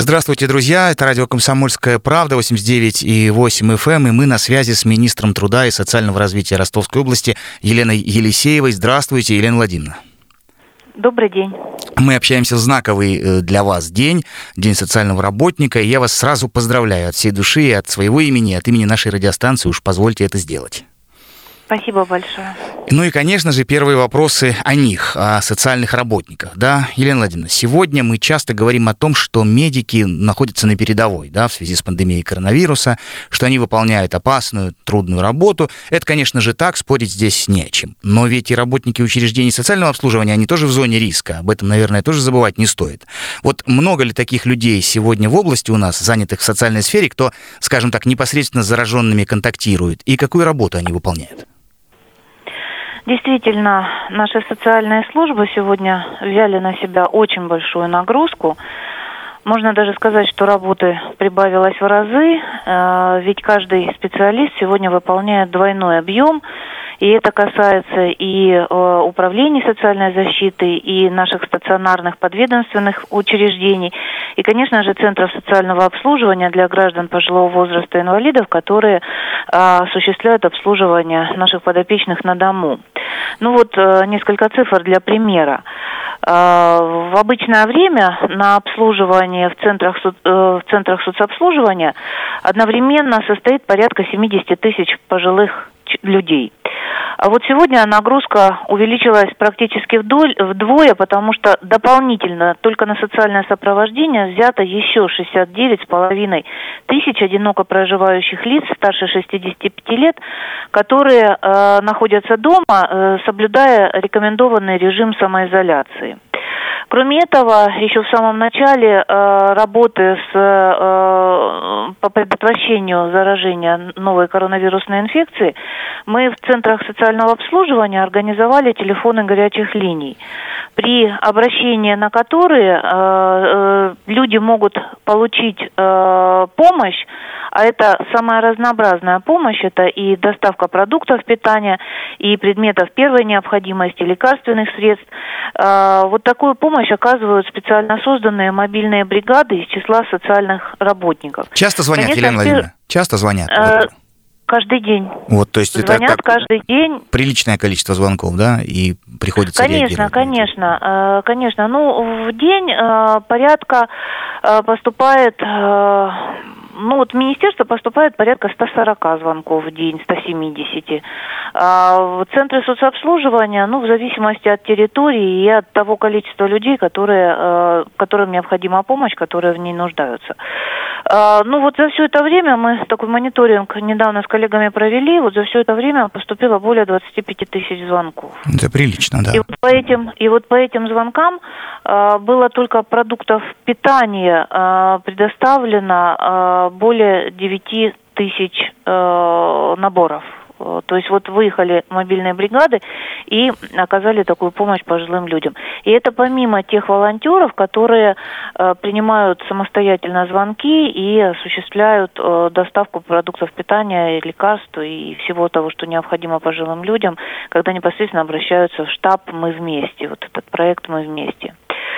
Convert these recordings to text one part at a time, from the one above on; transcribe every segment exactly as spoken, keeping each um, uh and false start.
Здравствуйте, друзья. Это радио «Комсомольская правда», восемьдесят девять и восемь эф эм, и мы на связи с министром труда и социального развития Ростовской области Еленой Елисеевой. Здравствуйте, Елена Владимировна. Добрый день. Мы общаемся в знаковый для вас день, День социального работника, и я вас сразу поздравляю от всей души, и от своего имени, от имени нашей радиостанции. Уж позвольте это сделать. Спасибо большое. Ну и, конечно же, первые вопросы о них, о социальных работниках. Да, Елена Владимировна, сегодня мы часто говорим о том, что медики находятся на передовой, да, в связи с пандемией коронавируса, что они выполняют опасную, трудную работу. Это, конечно же, так, спорить здесь не о чем. Но ведь и работники учреждений социального обслуживания, они тоже в зоне риска. Об этом, наверное, тоже забывать не стоит. Вот много ли таких людей сегодня в области у нас, занятых в социальной сфере, кто, скажем так, непосредственно с зараженными контактирует, и какую работу они выполняют? Действительно, наши социальные службы сегодня взяли на себя очень большую нагрузку. Можно даже сказать, что работы прибавилось в разы, ведь каждый специалист сегодня выполняет двойной объем. И это касается и э, управления социальной защиты, и наших стационарных подведомственных учреждений, и, конечно же, центров социального обслуживания для граждан пожилого возраста и инвалидов, которые э, осуществляют обслуживание наших подопечных на дому. Ну вот э, несколько цифр для примера. Э, в обычное время на обслуживание в центрах, э, в центрах соцобслуживания одновременно состоит порядка семьдесят тысяч пожилых людей. А вот сегодня нагрузка увеличилась практически вдоль, вдвое, потому что дополнительно только на социальное сопровождение взято еще шестьдесят девять с половиной тысяч одиноко проживающих лиц старше шестидесяти пяти лет, которые э, находятся дома, э, соблюдая рекомендованный режим самоизоляции. Кроме этого, еще в самом начале э, работы с, э, по предотвращению заражения новой коронавирусной инфекцией мы в центрах социального обслуживания организовали телефоны горячих линий, при обращении на которые э, э, люди могут получить э, помощь, а это самая разнообразная помощь, это и доставка продуктов питания, и предметов первой необходимости, лекарственных средств. Э, вот такую помощь оказывают специально созданные мобильные бригады из числа социальных работников. Часто звонят, Конечно, Елена Владимировна? Часто звонят? Э, каждый день. Вот, то есть звонят это каждый день. Приличное количество звонков, да, и приходится Конечно, реагировать. конечно, э, конечно. Ну, в день э, порядка э, поступает... Э, Ну вот в министерство поступает порядка ста сорока звонков в день, ста семидесяти. А в центры соцобслуживания, ну, в зависимости от территории и от того количества людей, которые, э, которым необходима помощь, которые в ней нуждаются. А, ну вот за все это время мы такой мониторинг недавно с коллегами провели, вот за все это время поступило более двадцати пяти тысяч звонков. Это прилично, да. И вот по этим, и вот по этим звонкам э, было только продуктов питания э, предоставлено э, более девяти тысяч э, наборов. То есть вот выехали мобильные бригады и оказали такую помощь пожилым людям. И это помимо тех волонтеров, которые э, принимают самостоятельно звонки и осуществляют э, доставку продуктов питания, лекарств и всего того, что необходимо пожилым людям, когда непосредственно обращаются в штаб «Мы вместе», вот этот проект «Мы вместе».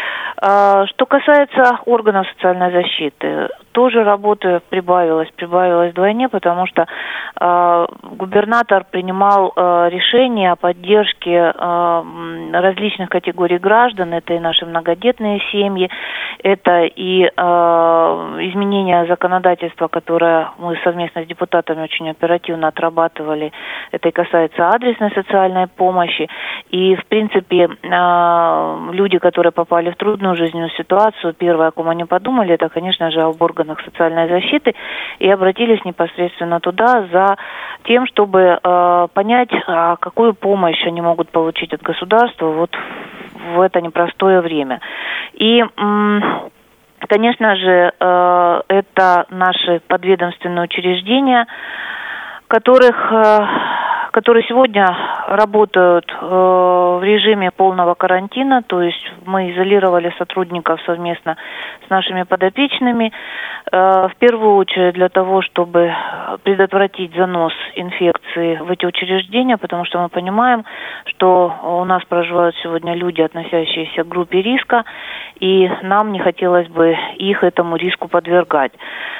Что касается органов социальной защиты, тоже работы прибавилось, прибавилось вдвойне, потому что э, губернатор принимал э, решение о поддержке э, различных категорий граждан, это и наши многодетные семьи, это и э, изменение законодательства, которое мы совместно с депутатами очень оперативно отрабатывали, это и касается адресной социальной помощи, и в принципе э, люди, которые попали в трудную жизненную ситуацию, первое, о ком они подумали, это, конечно же, об органах социальной защиты, и обратились непосредственно туда за тем, чтобы э, понять, а какую помощь они могут получить от государства вот в это непростое время. И, м- конечно же, э, это наши подведомственные учреждения, которых... Э, которые сегодня работают в режиме полного карантина, то есть мы изолировали сотрудников совместно с нашими подопечными, в первую очередь для того, чтобы предотвратить занос инфекции в эти учреждения, потому что мы понимаем, что у нас проживают сегодня люди, относящиеся к группе риска, и нам не хотелось бы их этому риску подвергать.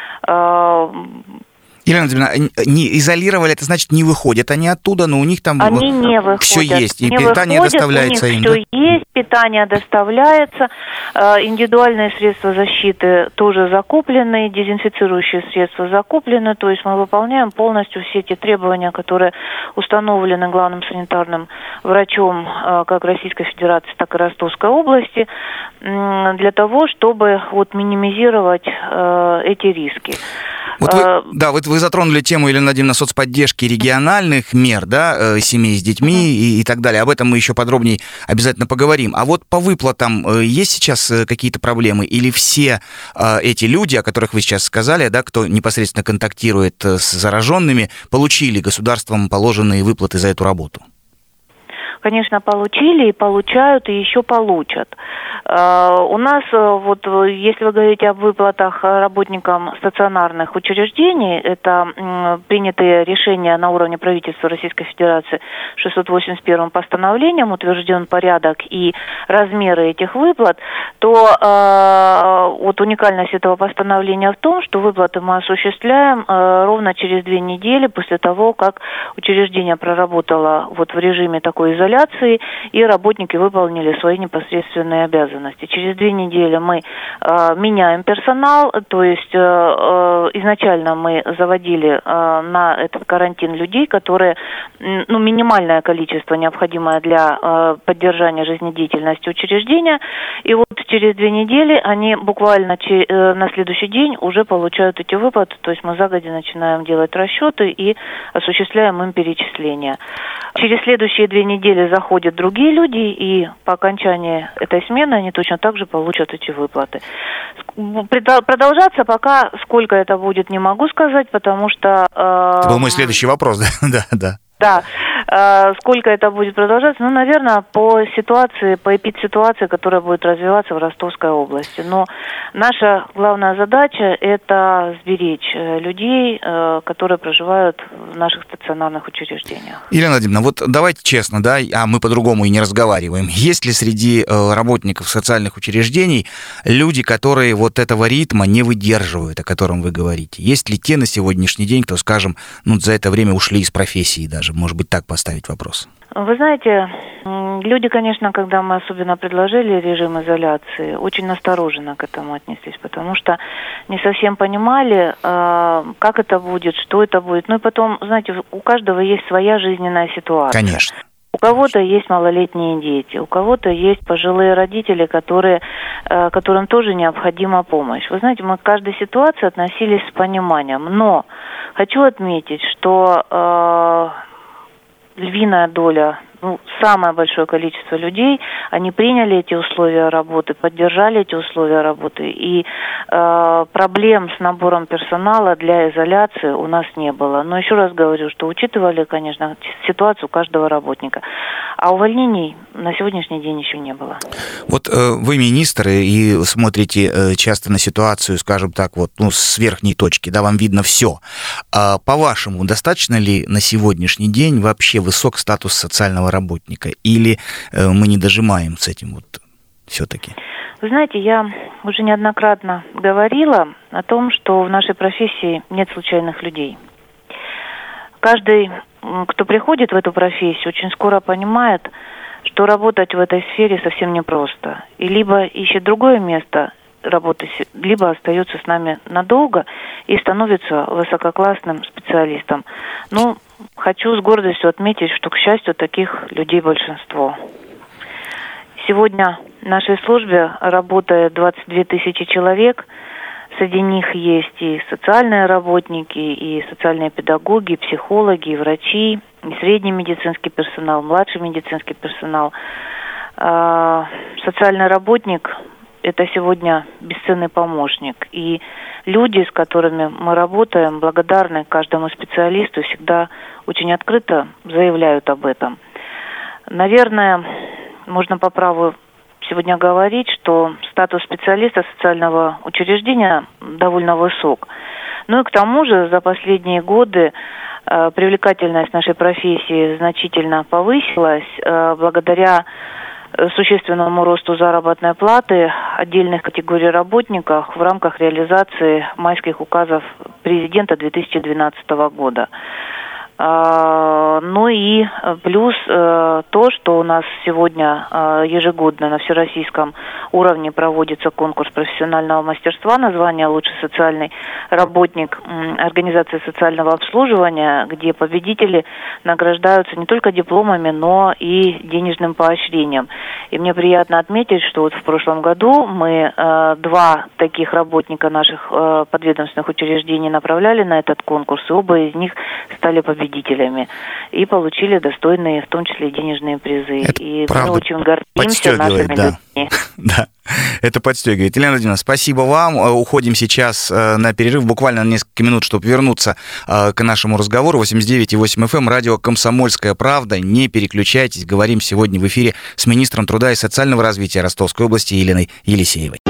Елена Владимировна, не изолировали, это значит, не выходят они оттуда, но у них там они не выходят, все есть, и не питание выходят, доставляется у них им. Все да? есть, питание доставляется, индивидуальные средства защиты тоже закуплены, дезинфицирующие средства закуплены, то есть мы выполняем полностью все те требования, которые установлены главным санитарным врачом как Российской Федерации, так и Ростовской области, для того, чтобы вот минимизировать эти риски. Вот вы, да, вот вы затронули тему, Елена Владимировна, соцподдержки региональных мер, да, семей с детьми uh-huh. и, и так далее. Об этом мы еще подробнее обязательно поговорим. А вот по выплатам есть сейчас какие-то проблемы? Или все эти люди, о которых вы сейчас сказали, да, кто непосредственно контактирует с зараженными, получили государством положенные выплаты за эту работу? Конечно, получили и получают, и еще получат. У нас, вот, если вы говорите об выплатах работникам стационарных учреждений, это принятые решения на уровне правительства Российской Федерации шестьсот восемьдесят первым постановлением, утвержден порядок и размеры этих выплат, то вот уникальность этого постановления в том, что выплаты мы осуществляем ровно через две недели после того, как учреждение проработало вот в режиме такой изоляции, и работники выполнили свои непосредственные обязанности. Через две недели мы э, меняем персонал, то есть э, э, изначально мы заводили э, на этот карантин людей, которые, ну, минимальное количество, необходимое для э, поддержания жизнедеятельности учреждения, и вот через две недели они буквально че, э, на следующий день уже получают эти выплаты, то есть мы загодя начинаем делать расчеты и осуществляем им перечисления. Через следующие две недели заходят другие люди, и по окончании этой смены они точно так же получат эти выплаты. Продолжаться пока, сколько это будет, не могу сказать, потому что... Э, это был мой следующий вопрос, да, да, да. Да, э, сколько это будет продолжаться, ну, наверное, по ситуации, по эпидситуации, которая будет развиваться в Ростовской области. Но наша главная задача – это сберечь людей, э, которые проживают в наших стационарных учреждениях. Елена Владимировна, вот давайте честно, да, а мы по-другому и не разговариваем. Есть ли среди э, работников социальных учреждений люди, которые вот этого ритма не выдерживают, о котором вы говорите? Есть ли те на сегодняшний день, кто, скажем, ну, за это время ушли из профессии даже? Может быть, так поставить вопрос? Вы знаете, люди, конечно, когда мы особенно предложили режим изоляции, очень настороженно к этому отнеслись, потому что не совсем понимали, как это будет, что это будет. Ну и потом, знаете, у каждого есть своя жизненная ситуация. Конечно. У кого-то есть малолетние дети, у кого-то есть пожилые родители, которые, которым тоже необходима помощь. Вы знаете, мы к каждой ситуации относились с пониманием, но хочу отметить, что львиная доля, ну, самое большое количество людей, они приняли эти условия работы, поддержали эти условия работы, и э, проблем с набором персонала для изоляции у нас не было. Но еще раз говорю, что учитывали, конечно, ситуацию каждого работника. А увольнений на сегодняшний день еще не было. Вот э, вы министр и смотрите э, часто на ситуацию, скажем так, вот, ну, с верхней точки, да, вам видно все. А, по-вашему, достаточно ли на сегодняшний день вообще высок статус социального работника, или э, мы не дожимаем с этим вот все-таки? Вы знаете, я уже неоднократно говорила о том, что в нашей профессии нет случайных людей. Каждый, кто приходит в эту профессию, очень скоро понимает, что работать в этой сфере совсем непросто. И либо ищет другое место работы, либо остается с нами надолго и становится высококлассным специалистом. Ну, хочу с гордостью отметить, что, к счастью, таких людей большинство. Сегодня в нашей службе работает двадцать две тысячи человек. Среди них есть и социальные работники, и социальные педагоги, и психологи, и врачи, и средний медицинский персонал, младший медицинский персонал. Социальный работник – это сегодня бесценный помощник. И люди, с которыми мы работаем, благодарны каждому специалисту, всегда очень открыто заявляют об этом. Наверное, можно по праву сегодня говорить, что статус специалиста социального учреждения довольно высок. Ну и к тому же за последние годы э, привлекательность нашей профессии значительно повысилась э, благодаря существенному росту заработной платы отдельных категорий работников в рамках реализации майских указов президента две тысячи двенадцатого года. Ну и плюс то, что у нас сегодня ежегодно на всероссийском уровне проводится конкурс профессионального мастерства на звание «Лучший социальный работник» организации социального обслуживания, где победители награждаются не только дипломами, но и денежным поощрением. И мне приятно отметить, что вот в прошлом году мы два таких работника наших подведомственных учреждений направляли на этот конкурс, и оба из них стали победителями. И получили достойные, в том числе, денежные призы. Это и правда мы очень гордимся нашими да. людьми. Да, это подстегивает. Елена Владимировна, спасибо вам. Уходим сейчас на перерыв, буквально на несколько минут, чтобы вернуться к нашему разговору. восемьдесят девять и восемь эф эм, радио «Комсомольская правда». Не переключайтесь. Говорим сегодня в эфире с министром труда и социального развития Ростовской области Еленой Елисеевой.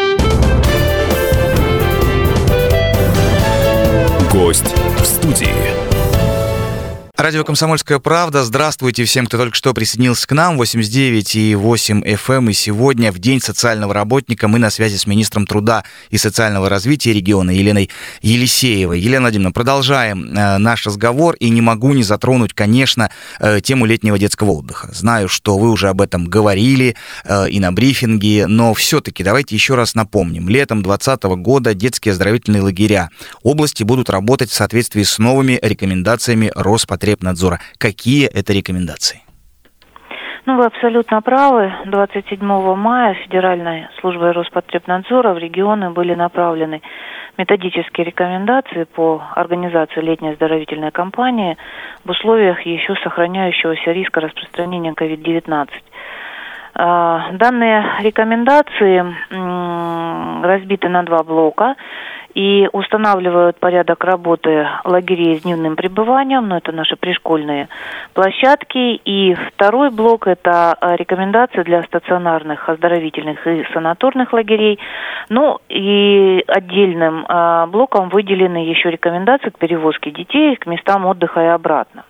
Гость в студии. Радио «Комсомольская правда». Здравствуйте всем, кто только что присоединился к нам. восемьдесят девять и восемь эф эм. И сегодня, в День социального работника, мы на связи с министром труда и социального развития региона Еленой Елисеевой. Елена Владимировна, продолжаем э, наш разговор. И не могу не затронуть, конечно, э, тему летнего детского отдыха. Знаю, что вы уже об этом говорили э, и на брифинге, но все-таки давайте еще раз напомним. Летом двадцатого года детские оздоровительные лагеря области будут работать в соответствии с новыми рекомендациями Роспотребнадзора. Какие это рекомендации? Ну, вы абсолютно правы. двадцать седьмого мая Федеральной службой Роспотребнадзора в регионы были направлены методические рекомендации по организации летней оздоровительной кампании в условиях еще сохраняющегося риска распространения ковид девятнадцать. Данные рекомендации разбиты на два блока и устанавливают порядок работы лагерей с дневным пребыванием, но это наши пришкольные площадки. И второй блок – это рекомендации для стационарных оздоровительных и санаторных лагерей. Ну и отдельным блоком выделены еще рекомендации к перевозке детей к местам отдыха и обратно.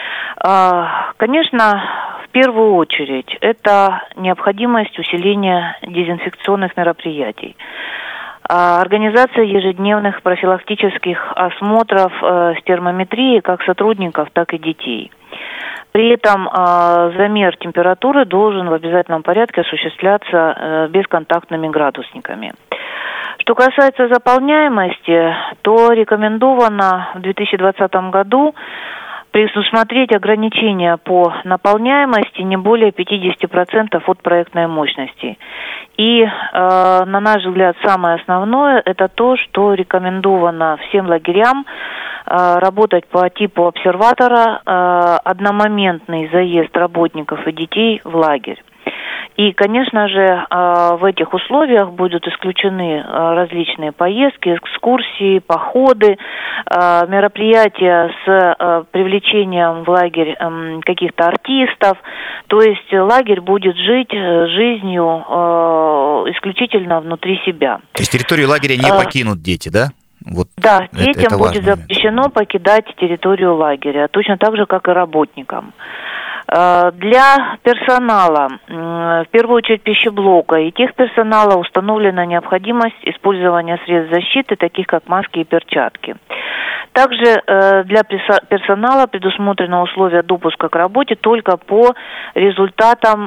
Конечно, в первую очередь это необходимость усиления дезинфекционных мероприятий. Организация ежедневных профилактических осмотров с термометрией как сотрудников, так и детей. При этом замер температуры должен в обязательном порядке осуществляться бесконтактными градусниками. Что касается заполняемости, то рекомендовано в две тысячи двадцатом году предусмотреть ограничения по наполняемости не более пятьдесят процентов от проектной мощности. И, э, на наш взгляд, самое основное – это то, что рекомендовано всем лагерям э, работать по типу обсерватора, э, одномоментный заезд работников и детей в лагерь. И, конечно же, в этих условиях будут исключены различные поездки, экскурсии, походы, мероприятия с привлечением в лагерь каких-то артистов. То есть лагерь будет жить жизнью исключительно внутри себя. То есть территорию лагеря не покинут дети, да? Вот да, это, детям это будет запрещено покидать территорию лагеря, точно так же, как и работникам. Для персонала, в первую очередь пищеблока и техперсонала, установлена необходимость использования средств защиты, таких как маски и перчатки. Также для персонала предусмотрено условие допуска к работе только по результатам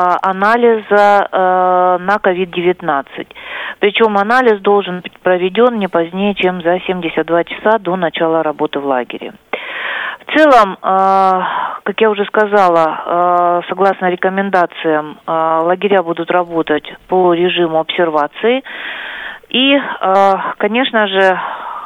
анализа на ковид девятнадцать. Причем анализ должен быть проведен не позднее, чем за семьдесят два часа до начала работы в лагере. В целом, как я уже сказала, согласно рекомендациям, лагеря будут работать по режиму обсервации. И, конечно же,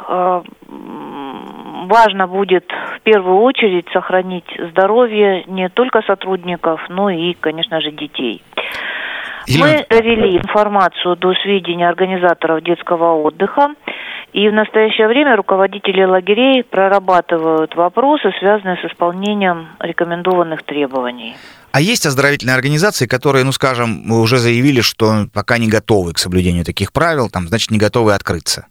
важно будет в первую очередь сохранить здоровье не только сотрудников, но и, конечно же, детей. Мы довели информацию до сведения организаторов детского отдыха, и в настоящее время руководители лагерей прорабатывают вопросы, связанные с исполнением рекомендованных требований. А есть оздоровительные организации, которые, ну, скажем, уже заявили, что пока не готовы к соблюдению таких правил, там, значит, не готовы открыться?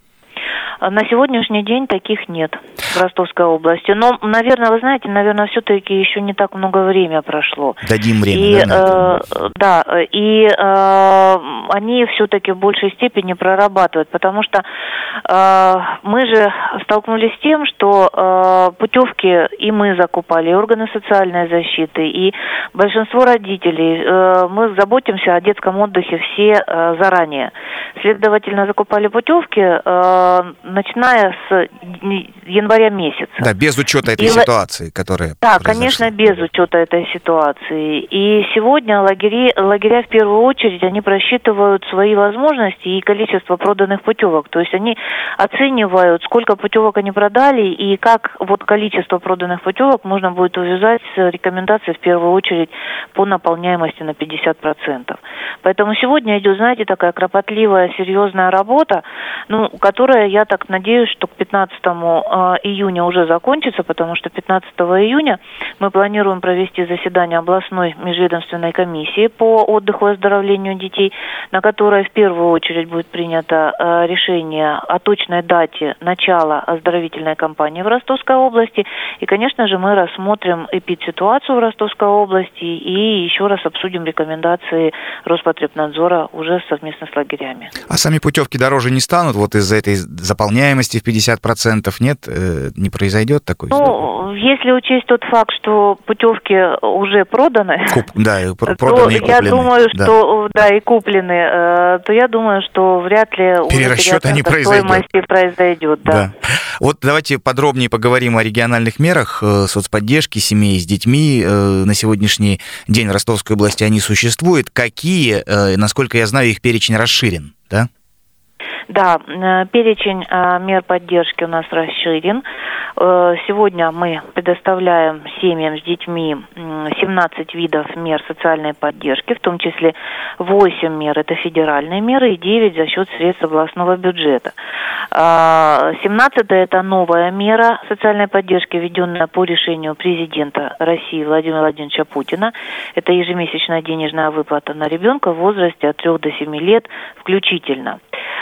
На сегодняшний день таких нет в Ростовской области. Но, наверное, вы знаете, наверное, все-таки еще не так много времени прошло. Дадим время, и, да? Э, да, и э, они все-таки в большей степени прорабатывают, потому что э, мы же столкнулись с тем, что э, путевки и мы закупали, и органы социальной защиты, и большинство родителей. Э, мы заботимся о детском отдыхе все э, заранее. Следовательно, закупали путевки, э, начиная с января месяца. Да, без учета этой и ситуации, которая Да, произошла. конечно, без учета этой ситуации. И сегодня лагеря, лагеря в первую очередь, они просчитывают свои возможности и количество проданных путевок. То есть они оценивают, сколько путевок они продали и как вот количество проданных путевок можно будет увязать с рекомендацией в первую очередь по наполняемости на пятьдесят процентов. Поэтому сегодня идет, знаете, такая кропотливая, серьезная работа, ну, которая, я так надеюсь, что к пятнадцатому июня уже закончится, потому что пятнадцатого июня мы планируем провести заседание областной межведомственной комиссии по отдыху и оздоровлению детей, на которой в первую очередь будет принято решение о точной дате начала оздоровительной кампании в Ростовской области. И, конечно же, мы рассмотрим эпидситуацию в Ростовской области и еще раз обсудим рекомендации Роспотребнадзора уже совместно с лагерями. А сами путевки дороже не станут? Вот из-за этой заполняемости в пятьдесят процентов нет? Э, не произойдет такой? Ну, если учесть тот факт, что путевки уже проданы, Куп, да, и проданы и куплены. Я думаю, что да. да, и куплены, э, то я думаю, что вряд ли перерасчета не произойдет. Стоимости произойдет. Да. Да. Вот давайте подробнее поговорим о региональных мерах э, соцподдержки семей с детьми. Э, на сегодняшний день в Ростовской области они существуют. Какие, э, насколько я знаю, их перечень расширен, да? Да, перечень мер поддержки у нас расширен. Сегодня мы предоставляем семьям с детьми семнадцать видов мер социальной поддержки, в том числе восемь мер – это федеральные меры, и девять за счет средств областного бюджета. семнадцатая – это новая мера социальной поддержки, введенная по решению президента России Владимира Владимировича Путина. Это ежемесячная денежная выплата на ребенка в возрасте от трёх до семи лет включительно.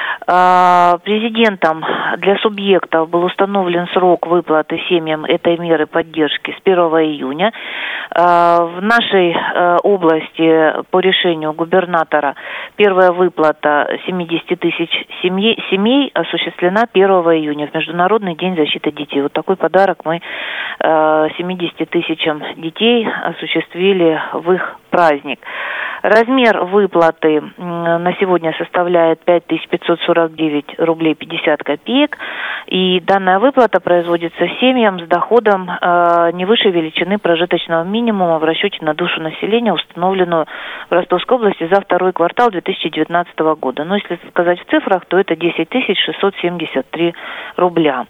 Президентом для субъектов был установлен срок выплаты семьям этой меры поддержки с первого июня. В нашей области по решению губернатора первая выплата семьдесят тысяч семей, семей осуществлена первого июня, в Международный день защиты детей. Вот такой подарок мы семидесяти тысячам детей осуществили в их праздник. Размер выплаты на сегодня составляет пять тысяч пятьсот сорок девять рублей пятьдесят копеек, и данная выплата производится семьям с доходом э, не выше величины прожиточного минимума в расчете на душу населения, установленную в Ростовской области за второй квартал две тысячи девятнадцатого года. Но если сказать в цифрах, то это десять тысяч шестьсот семьдесят три рубля.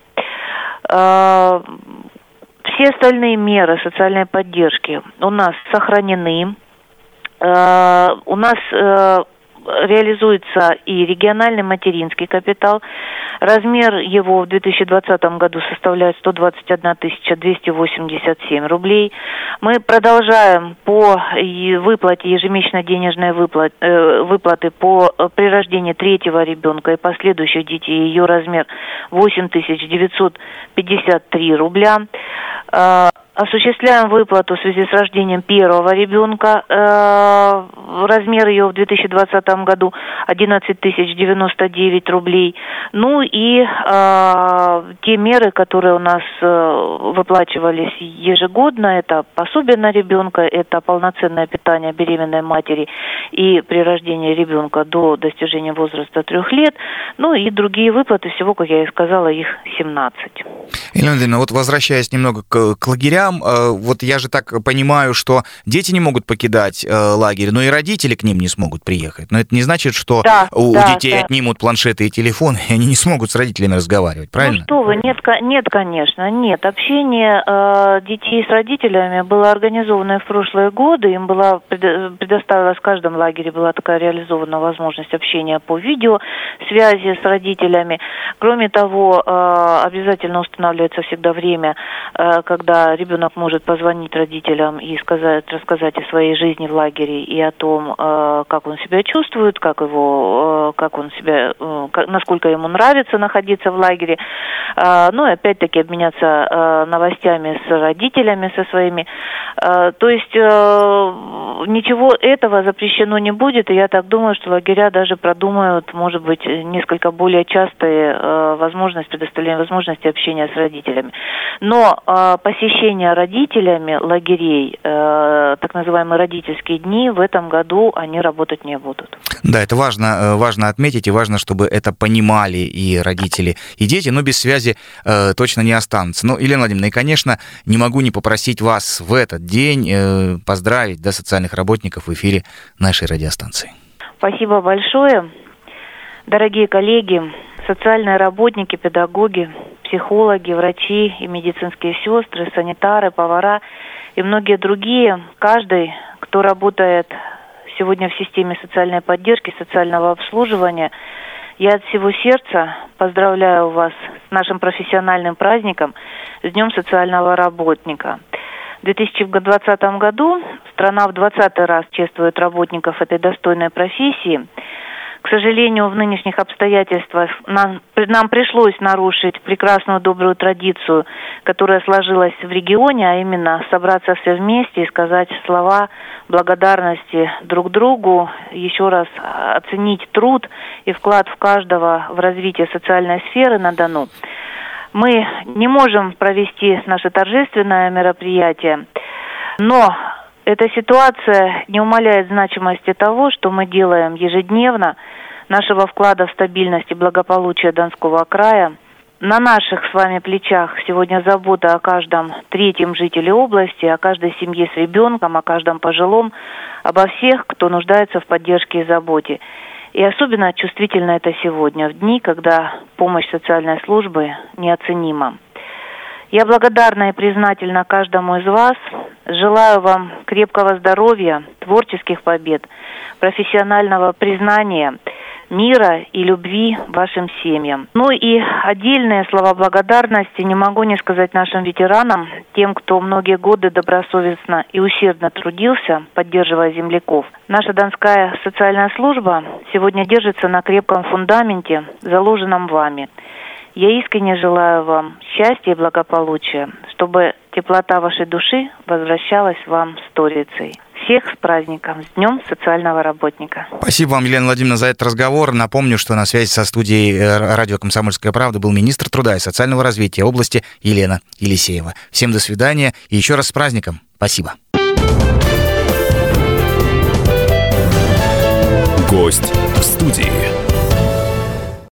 Э, все остальные меры социальной поддержки у нас сохранены. Uh, у нас uh, реализуется и региональный материнский капитал. Размер его в две тысячи двадцатом году составляет сто двадцать одна тысяча двести восемьдесят семь рублей. Мы продолжаем по выплате ежемесячной денежной выплаты, э, выплаты по при рождении третьего ребенка и последующих детей. Ее размер восемь тысяч девятьсот пятьдесят три рубля. Э, Осуществляем выплату в связи с рождением первого ребенка. Размер ее в две тысячи двадцатом году одиннадцать тысяч девяносто девять рублей. Ну и э, те меры, которые у нас э, выплачивались ежегодно, это пособие на ребенка, это полноценное питание беременной матери и при рождении ребенка до достижения возраста трех лет. Ну и другие выплаты, всего, как я и сказала, их семнадцать. Елена Владимировна, вот возвращаясь немного к, к лагерям, вот я же так понимаю, что дети не могут покидать лагерь, но и родители к ним не смогут приехать. Но это не значит, что да, у да, детей да. отнимут планшеты и телефоны, и они не смогут могут с родителями разговаривать, правильно? Ну что вы, нет, нет, конечно, нет. Общение э, детей с родителями было организовано и в прошлые годы. Им была предоставилась в каждом лагере была такая реализована возможность общения по видеосвязи с родителями. Кроме того, э, обязательно устанавливается всегда время, э, когда ребенок может позвонить родителям и сказать, рассказать о своей жизни в лагере и о том, э, как он себя чувствует, как его, э, как он себя, э, насколько ему нравится находиться в лагере. Э, ну и опять-таки обменяться э, новостями с родителями, со своими. Э, то есть э, ничего этого запрещено не будет, и я так думаю, что лагеря даже продумают, может быть, несколько более частые э, возможности, предоставления возможности общения с родителями. Но э, посещение родителями лагерей, э, так называемые родительские дни, в этом году они работать не будут. Да, это важно, важно отметить, и важно, чтобы это понимали и родители, и дети, но без связи э, точно не останутся. Ну, Елена Владимировна, и, конечно, не могу не попросить вас в этот день э, поздравить, да, социальных работников в эфире нашей радиостанции. Спасибо большое. Дорогие коллеги, социальные работники, педагоги, психологи, врачи и медицинские сестры, санитары, повара и многие другие, каждый, кто работает сегодня в системе социальной поддержки, социального обслуживания, я от всего сердца поздравляю вас с нашим профессиональным праздником, с Днем социального работника. В две тысячи двадцатом году страна в двадцатый раз чествует работников этой достойной профессии. К сожалению, в нынешних обстоятельствах нам, нам пришлось нарушить прекрасную добрую традицию, которая сложилась в регионе, а именно собраться все вместе и сказать слова благодарности друг другу, еще раз оценить труд и вклад в каждого в развитие социальной сферы на Дону. Мы не можем провести наше торжественное мероприятие, но эта ситуация не умаляет значимости того, что мы делаем ежедневно, нашего вклада в стабильность и благополучие Донского края. На наших с вами плечах сегодня забота о каждом третьем жителе области, о каждой семье с ребенком, о каждом пожилом, обо всех, кто нуждается в поддержке и заботе. И особенно чувствительно это сегодня, в дни, когда помощь социальной службы неоценима. Я благодарна и признательна каждому из вас. Желаю вам крепкого здоровья, творческих побед, профессионального признания, мира и любви вашим семьям. Ну и отдельные слова благодарности не могу не сказать нашим ветеранам, тем, кто многие годы добросовестно и усердно трудился, поддерживая земляков. Наша Донская социальная служба сегодня держится на крепком фундаменте, заложенном вами. Я искренне желаю вам счастья и благополучия, чтобы теплота вашей души возвращалась вам сторицей. Всех с праздником, с Днем социального работника. Спасибо вам, Елена Владимировна, за этот разговор. Напомню, что на связи со студией радио «Комсомольская правда» был министр труда и социального развития области Елена Елисеева. Всем до свидания и еще раз с праздником. Спасибо. Гость в студии.